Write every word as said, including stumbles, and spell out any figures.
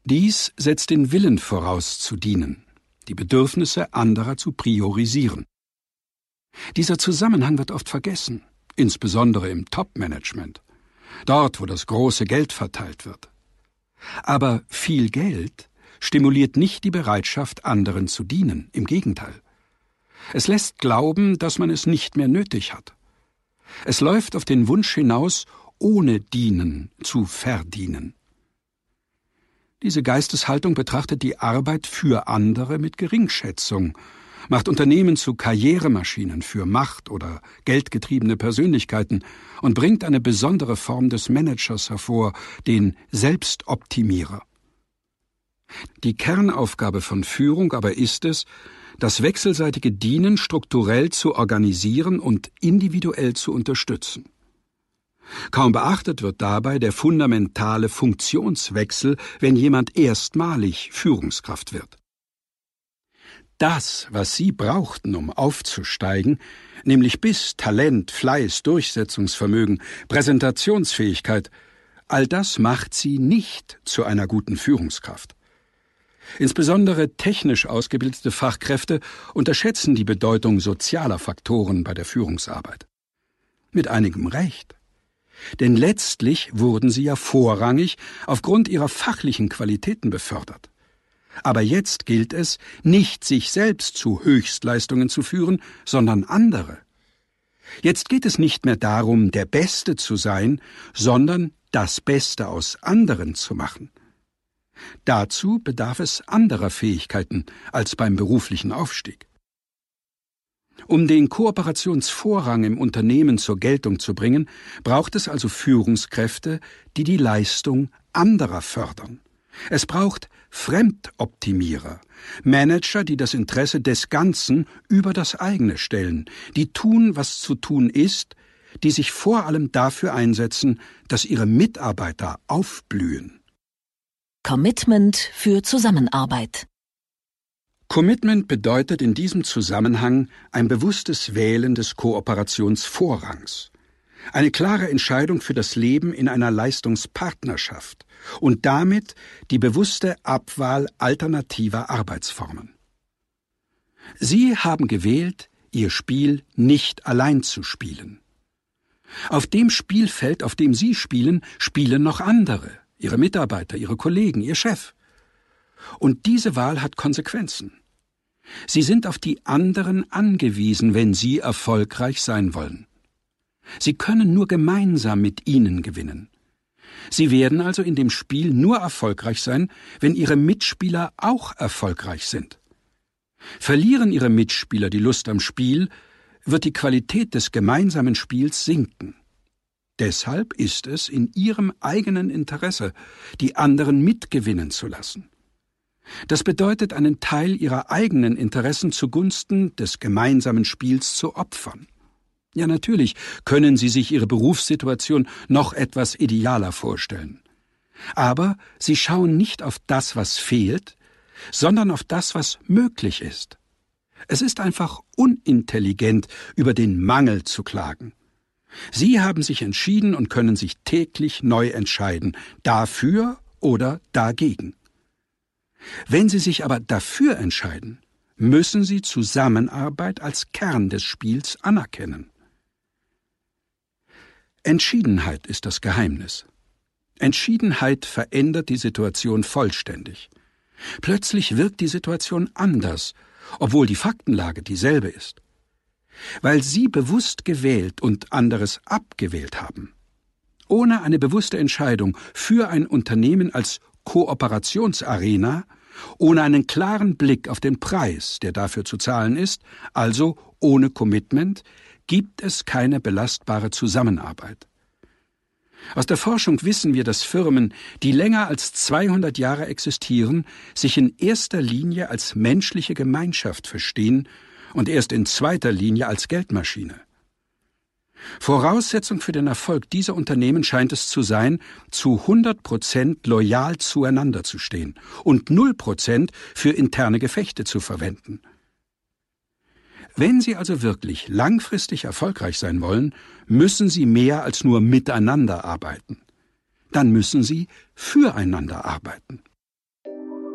Dies setzt den Willen voraus, zu dienen, die Bedürfnisse anderer zu priorisieren. Dieser Zusammenhang wird oft vergessen, insbesondere im Top-Management, dort, wo das große Geld verteilt wird. Aber viel Geld stimuliert nicht die Bereitschaft, anderen zu dienen, im Gegenteil. Es lässt glauben, dass man es nicht mehr nötig hat. Es läuft auf den Wunsch hinaus, ohne Dienen zu verdienen. Diese Geisteshaltung betrachtet die Arbeit für andere mit Geringschätzung, macht Unternehmen zu Karrieremaschinen für Macht- oder geldgetriebene Persönlichkeiten und bringt eine besondere Form des Managers hervor, den Selbstoptimierer. Die Kernaufgabe von Führung aber ist es, das wechselseitige Dienen strukturell zu organisieren und individuell zu unterstützen. Kaum beachtet wird dabei der fundamentale Funktionswechsel, wenn jemand erstmalig Führungskraft wird. Das, was Sie brauchten, um aufzusteigen, nämlich Biss, Talent, Fleiß, Durchsetzungsvermögen, Präsentationsfähigkeit, all das macht Sie nicht zu einer guten Führungskraft. Insbesondere technisch ausgebildete Fachkräfte unterschätzen die Bedeutung sozialer Faktoren bei der Führungsarbeit. Mit einigem Recht. Denn letztlich wurden sie ja vorrangig aufgrund ihrer fachlichen Qualitäten befördert. Aber jetzt gilt es, nicht sich selbst zu Höchstleistungen zu führen, sondern andere. Jetzt geht es nicht mehr darum, der Beste zu sein, sondern das Beste aus anderen zu machen. Dazu bedarf es anderer Fähigkeiten als beim beruflichen Aufstieg. Um den Kooperationsvorrang im Unternehmen zur Geltung zu bringen, braucht es also Führungskräfte, die die Leistung anderer fördern. Es braucht Fremdoptimierer, Manager, die das Interesse des Ganzen über das eigene stellen, die tun, was zu tun ist, die sich vor allem dafür einsetzen, dass ihre Mitarbeiter aufblühen. Commitment für Zusammenarbeit. Commitment bedeutet in diesem Zusammenhang ein bewusstes Wählen des Kooperationsvorrangs, eine klare Entscheidung für das Leben in einer Leistungspartnerschaft und damit die bewusste Abwahl alternativer Arbeitsformen. Sie haben gewählt, Ihr Spiel nicht allein zu spielen. Auf dem Spielfeld, auf dem Sie spielen, spielen noch andere, Ihre Mitarbeiter, Ihre Kollegen, Ihr Chef. Und diese Wahl hat Konsequenzen. Sie sind auf die anderen angewiesen, wenn Sie erfolgreich sein wollen. Sie können nur gemeinsam mit ihnen gewinnen. Sie werden also in dem Spiel nur erfolgreich sein, wenn Ihre Mitspieler auch erfolgreich sind. Verlieren Ihre Mitspieler die Lust am Spiel, wird die Qualität des gemeinsamen Spiels sinken. Deshalb ist es in Ihrem eigenen Interesse, die anderen mitgewinnen zu lassen. Das bedeutet, einen Teil Ihrer eigenen Interessen zugunsten des gemeinsamen Spiels zu opfern. Ja, natürlich können Sie sich Ihre Berufssituation noch etwas idealer vorstellen. Aber Sie schauen nicht auf das, was fehlt, sondern auf das, was möglich ist. Es ist einfach unintelligent, über den Mangel zu klagen. Sie haben sich entschieden und können sich täglich neu entscheiden, dafür oder dagegen. Wenn Sie sich aber dafür entscheiden, müssen Sie Zusammenarbeit als Kern des Spiels anerkennen. Entschiedenheit ist das Geheimnis. Entschiedenheit verändert die Situation vollständig. Plötzlich wirkt die Situation anders, obwohl die Faktenlage dieselbe ist. Weil Sie bewusst gewählt und anderes abgewählt haben. Ohne eine bewusste Entscheidung für ein Unternehmen als Kooperationsarena, ohne einen klaren Blick auf den Preis, der dafür zu zahlen ist, also ohne Commitment, gibt es keine belastbare Zusammenarbeit. Aus der Forschung wissen wir, dass Firmen, die länger als zweihundert Jahre existieren, sich in erster Linie als menschliche Gemeinschaft verstehen und erst in zweiter Linie als Geldmaschine. Voraussetzung für den Erfolg dieser Unternehmen scheint es zu sein, zu hundert Prozent loyal zueinander zu stehen und null Prozent für interne Gefechte zu verwenden. Wenn Sie also wirklich langfristig erfolgreich sein wollen, müssen Sie mehr als nur miteinander arbeiten. Dann müssen Sie füreinander arbeiten.